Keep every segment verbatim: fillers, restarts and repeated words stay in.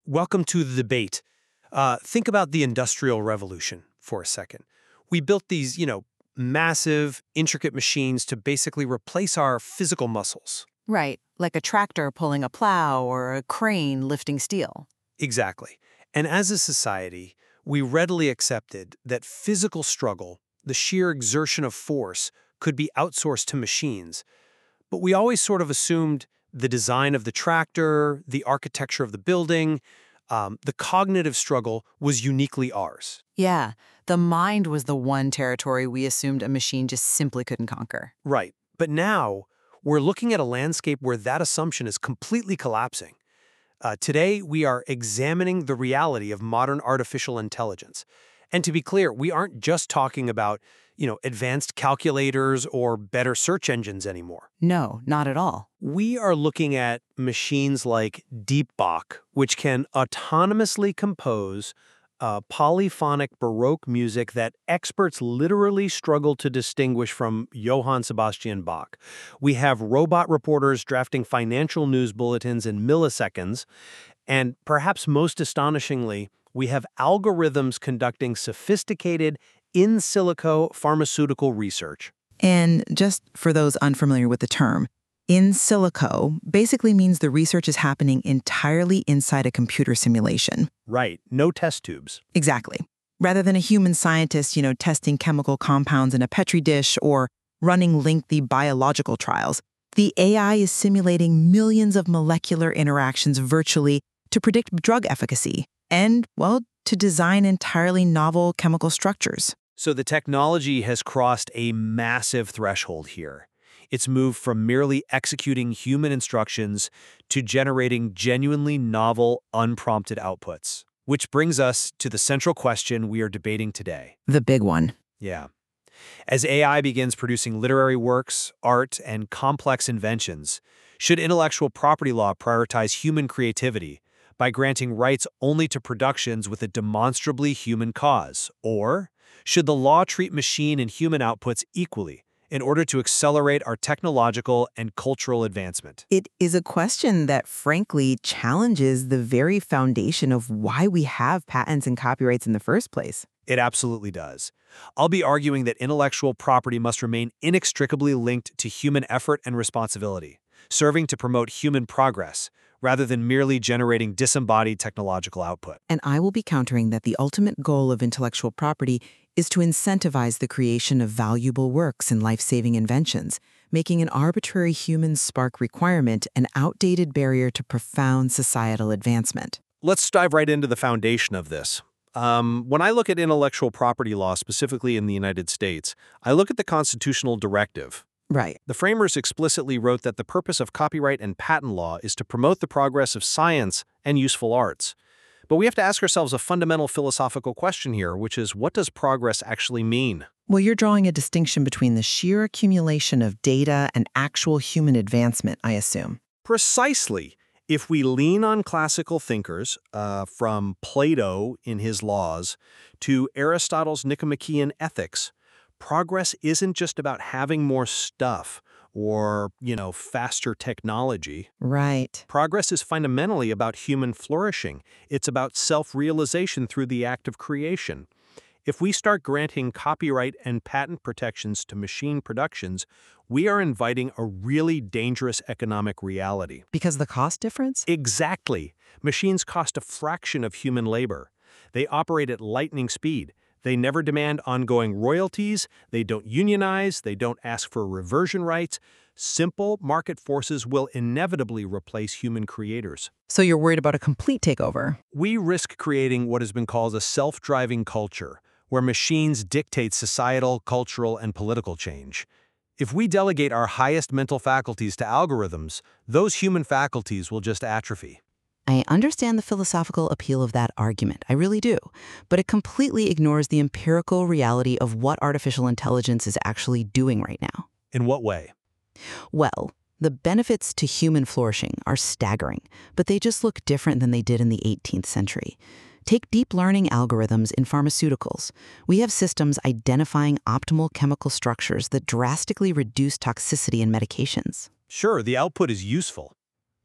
Welcome to the debate. Uh, think about the Industrial Revolution for a second. We built these, you know, massive, intricate machines to basically replace our physical muscles. Right, like a tractor pulling a plow or a crane lifting steel. Exactly. And as a society, we readily accepted that physical struggle, the sheer exertion of force, could be outsourced to machines. But we always sort of assumed the design of the tractor, the architecture of the building, um, the cognitive struggle was uniquely ours. Yeah, the mind was the one territory we assumed a machine just simply couldn't conquer. Right. But now, we're looking at a landscape where that assumption is completely collapsing. Uh, today, we are examining the reality of modern artificial intelligence. And to be clear, we aren't just talking about, you know, advanced calculators or better search engines anymore. No, not at all. We are looking at machines like DeepBach, which can autonomously compose uh, polyphonic Baroque music that experts literally struggle to distinguish from Johann Sebastian Bach. We have robot reporters drafting financial news bulletins in milliseconds, and perhaps most astonishingly, we have algorithms conducting sophisticated in silico pharmaceutical research. And just for those unfamiliar with the term, in silico basically means the research is happening entirely inside a computer simulation. Right, no test tubes. Exactly. Rather than a human scientist, you know, testing chemical compounds in a petri dish or running lengthy biological trials, the A I is simulating millions of molecular interactions virtually to predict drug efficacy and, well, to design entirely novel chemical structures. So the technology has crossed a massive threshold here. It's moved from merely executing human instructions to generating genuinely novel, unprompted outputs. Which brings us to the central question we are debating today. The big one. Yeah. As A I begins producing literary works, art, and complex inventions, should intellectual property law prioritize human creativity by granting rights only to productions with a demonstrably human cause? Or should the law treat machine and human outputs equally in order to accelerate our technological and cultural advancement? It is a question that frankly challenges the very foundation of why we have patents and copyrights in the first place. It absolutely does. I'll be arguing that intellectual property must remain inextricably linked to human effort and responsibility, serving to promote human progress, rather than merely generating disembodied technological output. And I will be countering that the ultimate goal of intellectual property is to incentivize the creation of valuable works and life-saving inventions, making an arbitrary human spark requirement an outdated barrier to profound societal advancement. Let's dive right into the foundation of this. Um, when I look at intellectual property law, specifically in the United States, I look at the constitutional directive. Right. The framers explicitly wrote that the purpose of copyright and patent law is to promote the progress of science and useful arts. But we have to ask ourselves a fundamental philosophical question here, which is, what does progress actually mean? Well, you're drawing a distinction between the sheer accumulation of data and actual human advancement, I assume. Precisely. If we lean on classical thinkers, uh, from Plato in his Laws to Aristotle's Nicomachean Ethics, progress isn't just about having more stuff or, you know, faster technology. Right. Progress is fundamentally about human flourishing. It's about self-realization through the act of creation. If we start granting copyright and patent protections to machine productions, we are inviting a really dangerous economic reality. Because of the cost difference? Exactly. Machines cost a fraction of human labor. They operate at lightning speed. They never demand ongoing royalties, they don't unionize, they don't ask for reversion rights. Simple market forces will inevitably replace human creators. So you're worried about a complete takeover? We risk creating what has been called a self-driving culture, where machines dictate societal, cultural, and political change. If we delegate our highest mental faculties to algorithms, those human faculties will just atrophy. I understand the philosophical appeal of that argument, I really do, but it completely ignores the empirical reality of what artificial intelligence is actually doing right now. In what way? Well, the benefits to human flourishing are staggering, but they just look different than they did in the eighteenth century. Take deep learning algorithms in pharmaceuticals. We have systems identifying optimal chemical structures that drastically reduce toxicity in medications. Sure, the output is useful.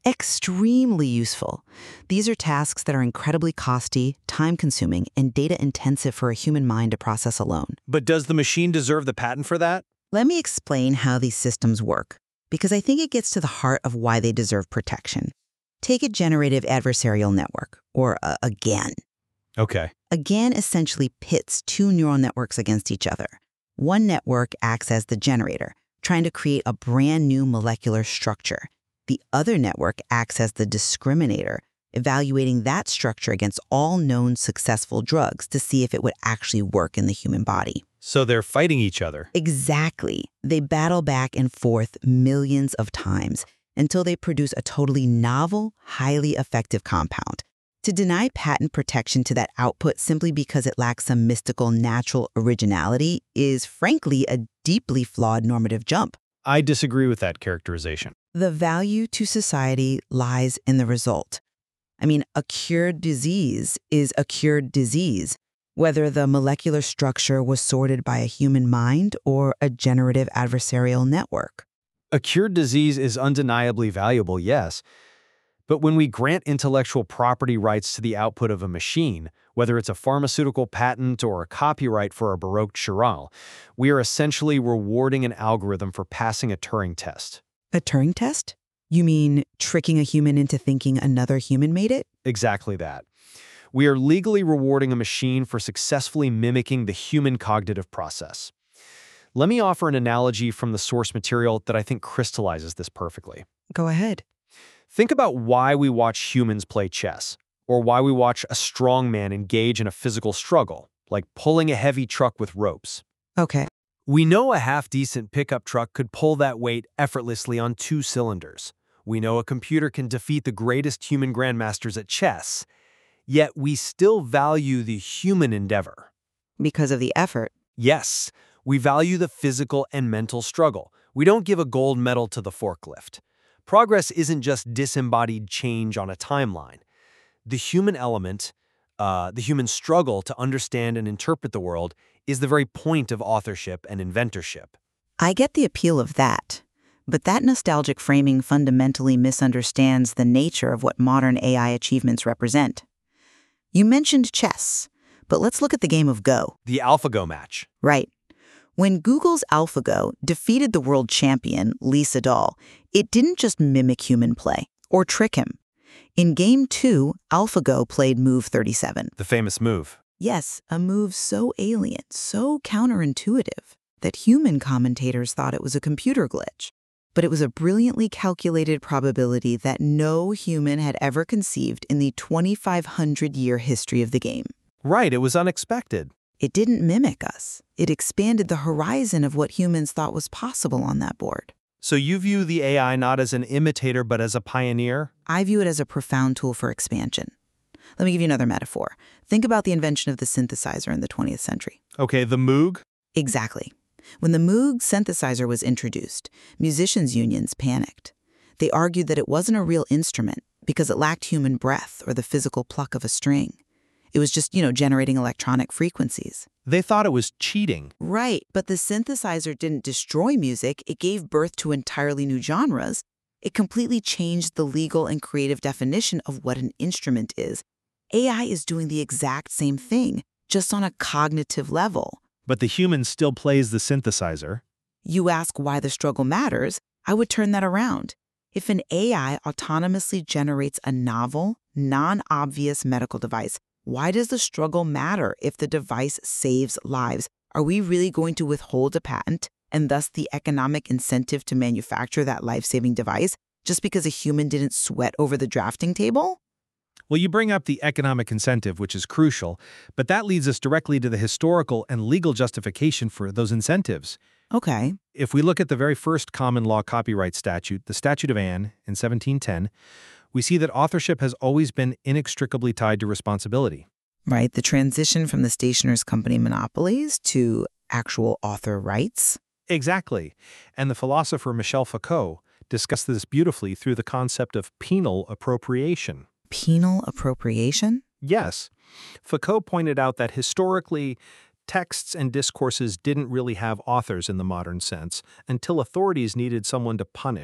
Extremely useful. These are tasks that are incredibly costly, time-consuming, and data-intensive for a human mind to process alone. But does the machine deserve the patent for that? Let me explain how these systems work, because I think it gets to the heart of why they deserve protection. Take a generative adversarial network, or a, a GAN. Okay. A GAN essentially pits two neural networks against each other. One network acts as the generator, trying to create a brand new molecular structure. The other network acts as the discriminator, evaluating that structure against all known successful drugs to see if it would actually work in the human body. So they're fighting each other. Exactly. They battle back and forth millions of times until they produce a totally novel, highly effective compound. To deny patent protection to that output simply because it lacks some mystical natural originality is, frankly, a deeply flawed normative jump. I disagree with that characterization. The value to society lies in the result. I mean, a cured disease is a cured disease, whether the molecular structure was sorted by a human mind or a generative adversarial network. A cured disease is undeniably valuable, yes. But when we grant intellectual property rights to the output of a machine, whether it's a pharmaceutical patent or a copyright for a Baroque chorale, we are essentially rewarding an algorithm for passing a Turing test. A Turing test? You mean tricking a human into thinking another human made it? Exactly that. We are legally rewarding a machine for successfully mimicking the human cognitive process. Let me offer an analogy from the source material that I think crystallizes this perfectly. Go ahead. Think about why we watch humans play chess, or why we watch a strong man engage in a physical struggle, like pulling a heavy truck with ropes. Okay. We know a half-decent pickup truck could pull that weight effortlessly on two cylinders. We know a computer can defeat the greatest human grandmasters at chess. Yet we still value the human endeavor. Because of the effort. Yes, we value the physical and mental struggle. We don't give a gold medal to the forklift. Progress isn't just disembodied change on a timeline. The human element, uh, the human struggle to understand and interpret the world, is the very point of authorship and inventorship. I get the appeal of that, but that nostalgic framing fundamentally misunderstands the nature of what modern A I achievements represent. You mentioned chess, but let's look at the game of Go. The AlphaGo match. Right. When Google's AlphaGo defeated the world champion, Lee Sedol, it didn't just mimic human play or trick him. In Game two, AlphaGo played Move thirty-seven. The famous move. Yes, a move so alien, so counterintuitive, that human commentators thought it was a computer glitch. But it was a brilliantly calculated probability that no human had ever conceived in the twenty-five hundred year history of the game. Right, it was unexpected. It didn't mimic us. It expanded the horizon of what humans thought was possible on that board. So you view the A I not as an imitator, but as a pioneer? I view it as a profound tool for expansion. Let me give you another metaphor. Think about the invention of the synthesizer in the twentieth century. Okay, the Moog? Exactly. When the Moog synthesizer was introduced, musicians' unions panicked. They argued that it wasn't a real instrument because it lacked human breath or the physical pluck of a string. It was just, you know, generating electronic frequencies. They thought it was cheating. Right, but the synthesizer didn't destroy music. It gave birth to entirely new genres. It completely changed the legal and creative definition of what an instrument is. A I is doing the exact same thing, just on a cognitive level. But the human still plays the synthesizer. You ask why the struggle matters, I would turn that around. If an A I autonomously generates a novel, non-obvious medical device, why does the struggle matter if the device saves lives? Are we really going to withhold a patent and thus the economic incentive to manufacture that life-saving device just because a human didn't sweat over the drafting table? Well, you bring up the economic incentive, which is crucial, but that leads us directly to the historical and legal justification for those incentives. Okay. If we look at the very first common law copyright statute, the Statute of Anne in seventeen ten, we see that authorship has always been inextricably tied to responsibility. Right, the transition from the stationer's company monopolies to actual author rights. Exactly. And the philosopher Michel Foucault discussed this beautifully through the concept of penal appropriation. Penal appropriation? Yes. Foucault pointed out that historically, texts and discourses didn't really have authors in the modern sense until authorities needed someone to punish.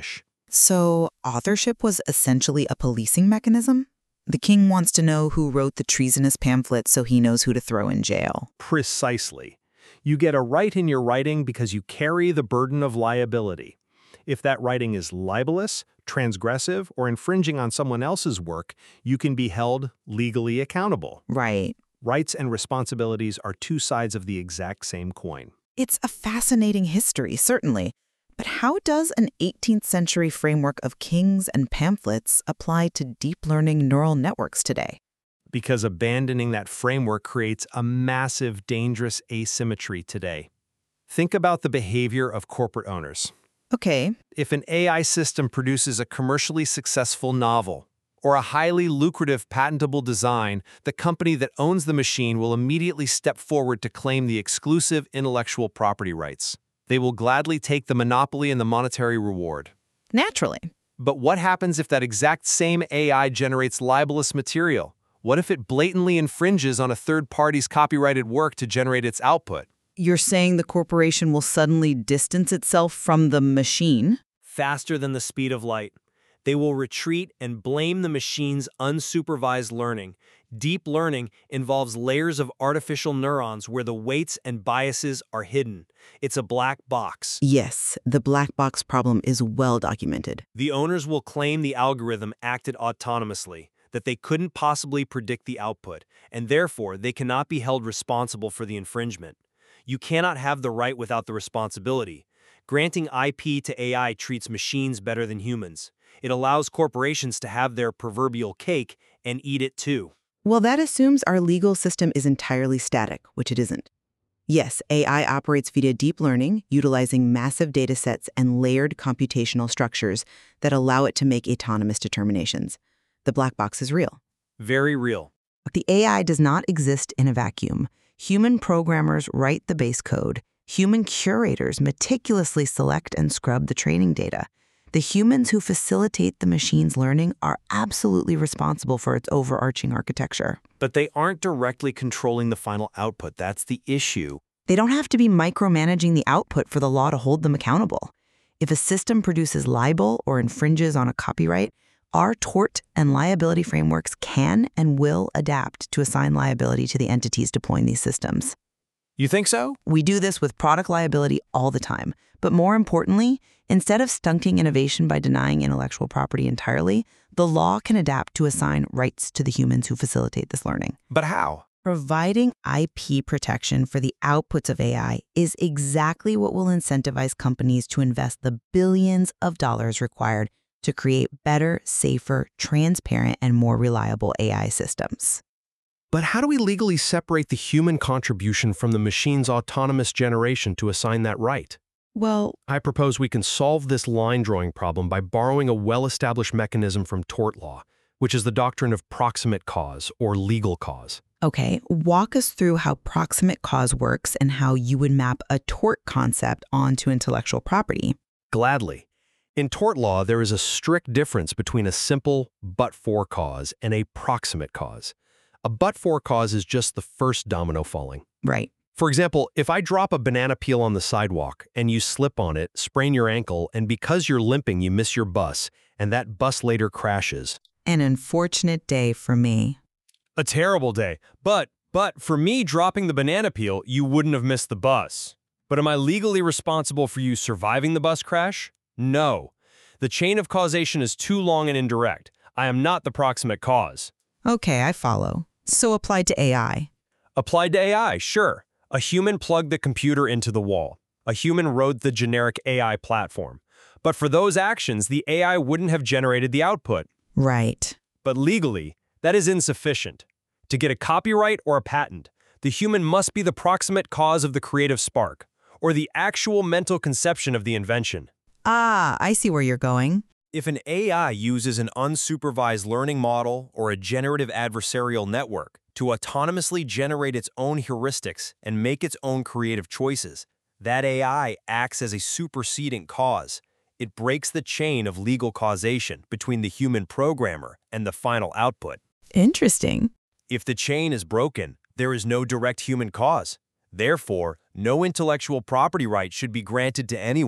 So, authorship was essentially a policing mechanism? The king wants to know who wrote the treasonous pamphlet so he knows who to throw in jail. Precisely. You get a right in your writing because you carry the burden of liability. If that writing is libelous, transgressive, or infringing on someone else's work, you can be held legally accountable. Right. Rights and responsibilities are two sides of the exact same coin. It's a fascinating history, certainly. But how does an eighteenth century framework of kings and pamphlets apply to deep learning neural networks today? Because abandoning that framework creates a massive, dangerous asymmetry today. Think about the behavior of corporate owners. Okay. If an A I system produces a commercially successful novel or a highly lucrative patentable design, the company that owns the machine will immediately step forward to claim the exclusive intellectual property rights. They will gladly take the monopoly and the monetary reward. Naturally. But what happens if that exact same A I generates libelous material? What if it blatantly infringes on a third party's copyrighted work to generate its output? You're saying the corporation will suddenly distance itself from the machine? Faster than the speed of light. They will retreat and blame the machine's unsupervised learning. Deep learning involves layers of artificial neurons where the weights and biases are hidden. It's a black box. Yes, the black box problem is well documented. The owners will claim the algorithm acted autonomously, that they couldn't possibly predict the output, and therefore they cannot be held responsible for the infringement. You cannot have the right without the responsibility. Granting I P to A I treats machines better than humans. It allows corporations to have their proverbial cake and eat it too. Well, that assumes our legal system is entirely static, which it isn't. Yes, A I operates via deep learning, utilizing massive data sets and layered computational structures that allow it to make autonomous determinations. The black box is real. Very real. But the A I does not exist in a vacuum. Human programmers write the base code. Human curators meticulously select and scrub the training data. The humans who facilitate the machine's learning are absolutely responsible for its overarching architecture. But they aren't directly controlling the final output. That's the issue. They don't have to be micromanaging the output for the law to hold them accountable. If a system produces libel or infringes on a copyright, our tort and liability frameworks can and will adapt to assign liability to the entities deploying these systems. You think so? We do this with product liability all the time. But more importantly, instead of stunting innovation by denying intellectual property entirely, the law can adapt to assign rights to the humans who facilitate this learning. But how? Providing I P protection for the outputs of A I is exactly what will incentivize companies to invest the billions of dollars required to create better, safer, transparent, and more reliable A I systems. But how do we legally separate the human contribution from the machine's autonomous generation to assign that right? Well, I propose we can solve this line-drawing problem by borrowing a well-established mechanism from tort law, which is the doctrine of proximate cause, or legal cause. okay, walk us through how proximate cause works and how you would map a tort concept onto intellectual property. Gladly. In tort law, there is a strict difference between a simple but-for cause and a proximate cause. A but-for cause is just the first domino falling. Right. For example, if I drop a banana peel on the sidewalk and you slip on it, sprain your ankle, and because you're limping you miss your bus, and that bus later crashes. An unfortunate day for me. A terrible day. But, but for me dropping the banana peel, you wouldn't have missed the bus. But am I legally responsible for you surviving the bus crash? No. The chain of causation is too long and indirect. I am not the proximate cause. Okay, I follow. So applied to A I. Applied to A I, sure. A human plugged the computer into the wall. A human wrote the generic A I platform. But for those actions, the A I wouldn't have generated the output. Right. But legally, that is insufficient. To get a copyright or a patent, the human must be the proximate cause of the creative spark, or the actual mental conception of the invention. Ah, I see where you're going. If an A I uses an unsupervised learning model or a generative adversarial network to autonomously generate its own heuristics and make its own creative choices, that A I acts as a superseding cause. It breaks the chain of legal causation between the human programmer and the final output. Interesting. If the chain is broken, there is no direct human cause. Therefore, no intellectual property right should be granted to anyone.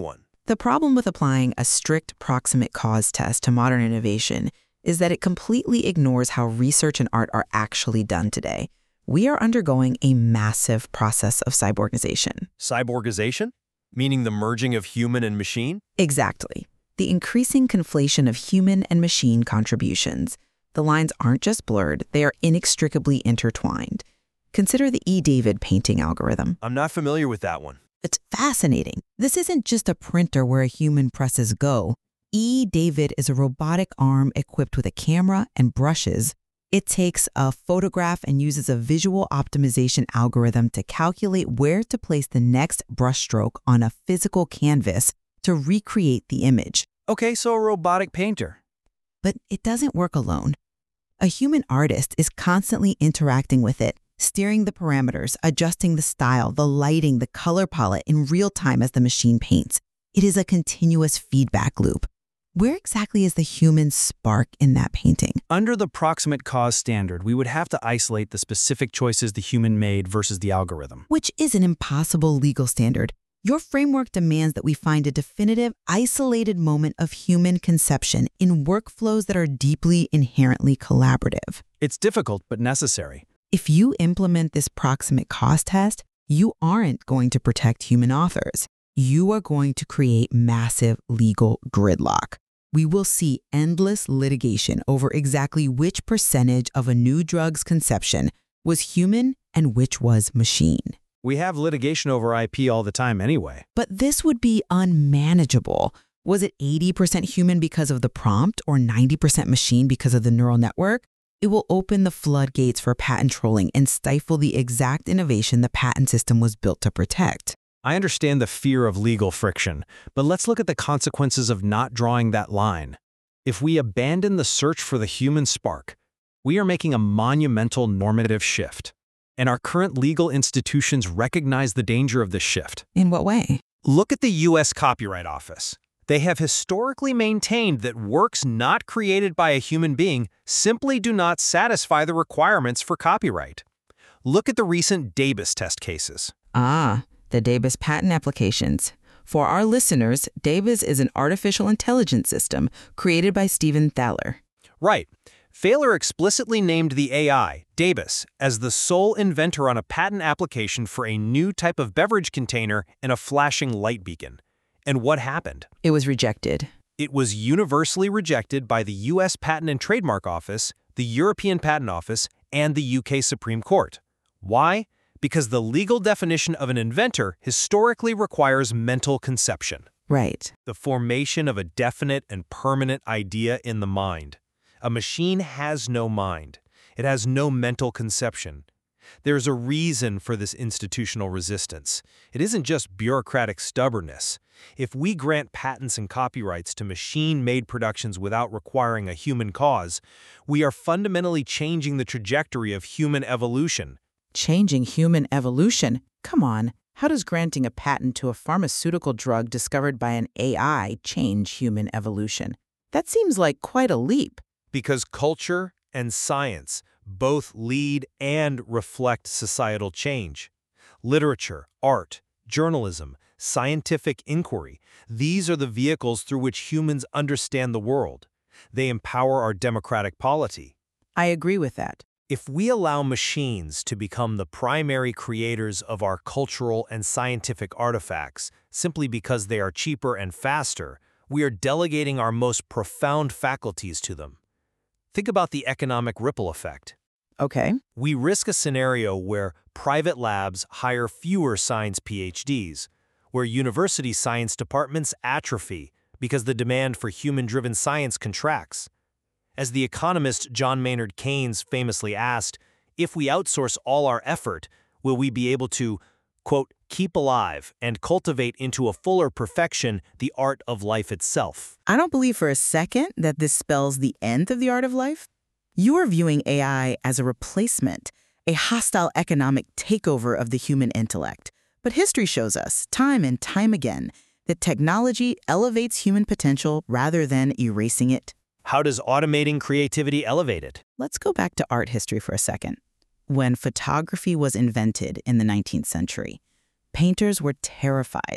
The problem with applying a strict proximate cause test to modern innovation is that it completely ignores how research and art are actually done today. We are undergoing a massive process of cyborgization. Cyborgization? Meaning the merging of human and machine? Exactly. The increasing conflation of human and machine contributions. The lines aren't just blurred, they are inextricably intertwined. Consider the E. David painting algorithm. I'm not familiar with that one. It's fascinating. This isn't just a printer where a human presses go. E. David is a robotic arm equipped with a camera and brushes. It takes a photograph and uses a visual optimization algorithm to calculate where to place the next brushstroke on a physical canvas to recreate the image. Okay, so a robotic painter. But it doesn't work alone. A human artist is constantly interacting with it, steering the parameters, adjusting the style, the lighting, the color palette in real time as the machine paints. It is a continuous feedback loop. Where exactly is the human spark in that painting? Under the proximate cause standard, we would have to isolate the specific choices the human made versus the algorithm. Which is an impossible legal standard. Your framework demands that we find a definitive, isolated moment of human conception in workflows that are deeply inherently collaborative. It's difficult, but necessary. If you implement this proximate cause test, you aren't going to protect human authors. You are going to create massive legal gridlock. We will see endless litigation over exactly which percentage of a new drug's conception was human and which was machine. We have litigation over I P all the time anyway. But this would be unmanageable. Was it eighty percent human because of the prompt or ninety percent machine because of the neural network? It will open the floodgates for patent trolling and stifle the exact innovation the patent system was built to protect. I understand the fear of legal friction, but let's look at the consequences of not drawing that line. If we abandon the search for the human spark, we are making a monumental normative shift. And our current legal institutions recognize the danger of this shift. In what way? Look at the U S Copyright Office. They have historically maintained that works not created by a human being simply do not satisfy the requirements for copyright. Look at the recent Davis test cases. Ah, the Davis patent applications. For our listeners, Davis is an artificial intelligence system created by Stephen Thaler. Right. Thaler explicitly named the A I, Davis, as the sole inventor on a patent application for a new type of beverage container and a flashing light beacon. And what happened? It was rejected. It was universally rejected by the U S Patent and Trademark Office, the European Patent Office, and the U K Supreme Court. Why? Because the legal definition of an inventor historically requires mental conception. Right. The formation of a definite and permanent idea in the mind. A machine has no mind. It has no mental conception. There's a reason for this institutional resistance. It isn't just bureaucratic stubbornness. If we grant patents and copyrights to machine-made productions without requiring a human cause, we are fundamentally changing the trajectory of human evolution. Changing human evolution? Come on, how does granting a patent to a pharmaceutical drug discovered by an A I change human evolution? That seems like quite a leap. Because culture and science both lead and reflect societal change. Literature, art, journalism, scientific inquiry, these are the vehicles through which humans understand the world. They empower our democratic polity. I agree with that. If we allow machines to become the primary creators of our cultural and scientific artifacts simply because they are cheaper and faster, we are delegating our most profound faculties to them. Think about the economic ripple effect. Okay. We risk a scenario where private labs hire fewer science P H Ds, where university science departments atrophy because the demand for human-driven science contracts. As the economist John Maynard Keynes famously asked, if we outsource all our effort, will we be able to, quote, keep alive and cultivate into a fuller perfection the art of life itself? I don't believe for a second that this spells the end of the art of life. You are viewing A I as a replacement, a hostile economic takeover of the human intellect. But history shows us, time and time again, that technology elevates human potential rather than erasing it. How does automating creativity elevate it? Let's go back to art history for a second. When photography was invented in the nineteenth century, painters were terrified.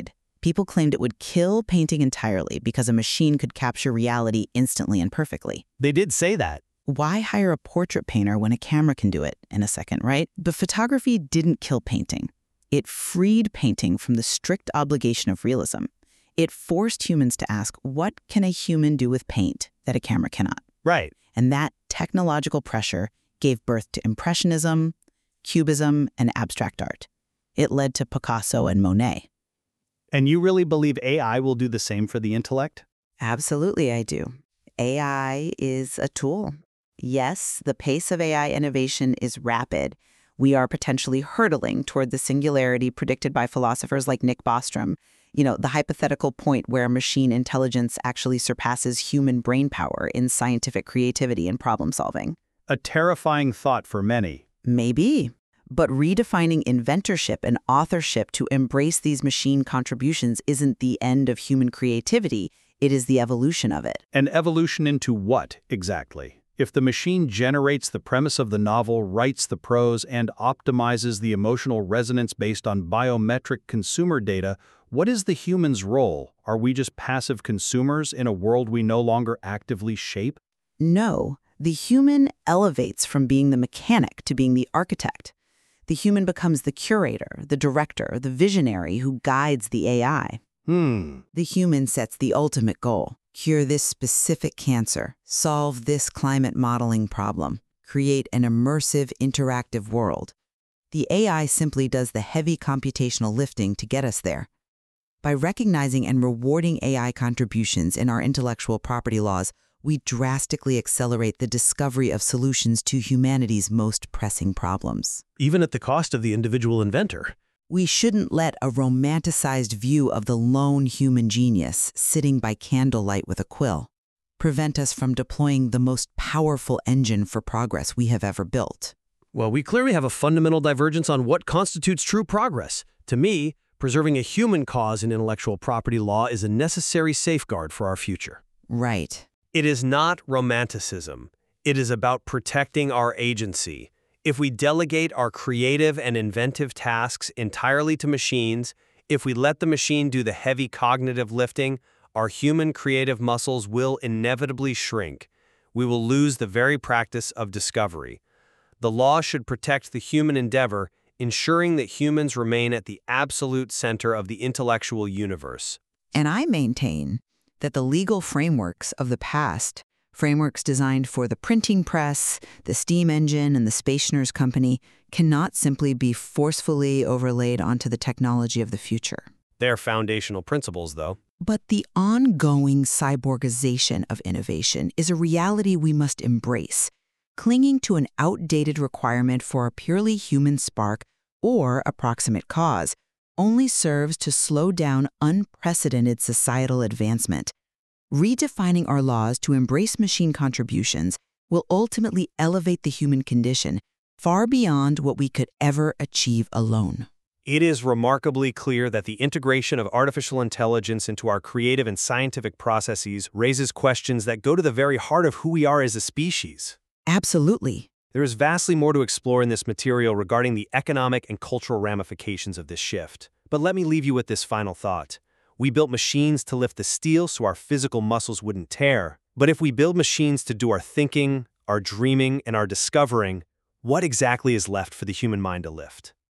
People claimed it would kill painting entirely because a machine could capture reality instantly and perfectly. They did say that. Why hire a portrait painter when a camera can do it in a second, right? But photography didn't kill painting. It freed painting from the strict obligation of realism. It forced humans to ask, what can a human do with paint that a camera cannot? Right. And that technological pressure gave birth to Impressionism, Cubism, and abstract art. It led to Picasso and Monet. And you really believe A I will do the same for the intellect? Absolutely, I do. A I is a tool. Yes, the pace of A I innovation is rapid. We are potentially hurtling toward the singularity predicted by philosophers like Nick Bostrom, you know, the hypothetical point where machine intelligence actually surpasses human brain power in scientific creativity and problem solving. A terrifying thought for many. Maybe. But redefining inventorship and authorship to embrace these machine contributions isn't the end of human creativity. It is the evolution of it. An evolution into what, exactly? If the machine generates the premise of the novel, writes the prose, and optimizes the emotional resonance based on biometric consumer data, what is the human's role? Are we just passive consumers in a world we no longer actively shape? No, the human elevates from being the mechanic to being the architect. The human becomes the curator, the director, the visionary who guides the A I. Hmm. The human sets the ultimate goal: cure this specific cancer, solve this climate modeling problem, create an immersive, interactive world. The A I simply does the heavy computational lifting to get us there. By recognizing and rewarding A I contributions in our intellectual property laws, we drastically accelerate the discovery of solutions to humanity's most pressing problems. Even at the cost of the individual inventor. We shouldn't let a romanticized view of the lone human genius sitting by candlelight with a quill prevent us from deploying the most powerful engine for progress we have ever built. Well, we clearly have a fundamental divergence on what constitutes true progress. To me, preserving a human cause in intellectual property law is a necessary safeguard for our future. Right. It is not romanticism. It is about protecting our agency. If we delegate our creative and inventive tasks entirely to machines, if we let the machine do the heavy cognitive lifting, our human creative muscles will inevitably shrink. We will lose the very practice of discovery. The law should protect the human endeavor, ensuring that humans remain at the absolute center of the intellectual universe. And I maintain that the legal frameworks of the past, frameworks designed for the printing press, the steam engine, and the Spationers Company, cannot simply be forcefully overlaid onto the technology of the future. They're foundational principles, though. But the ongoing cyborgization of innovation is a reality we must embrace. Clinging to an outdated requirement for a purely human spark or approximate cause only serves to slow down unprecedented societal advancement. Redefining our laws to embrace machine contributions will ultimately elevate the human condition far beyond what we could ever achieve alone. It is remarkably clear that the integration of artificial intelligence into our creative and scientific processes raises questions that go to the very heart of who we are as a species. Absolutely. There is vastly more to explore in this material regarding the economic and cultural ramifications of this shift. But let me leave you with this final thought. We built machines to lift the steel so our physical muscles wouldn't tear. But if we build machines to do our thinking, our dreaming, and our discovering, what exactly is left for the human mind to lift?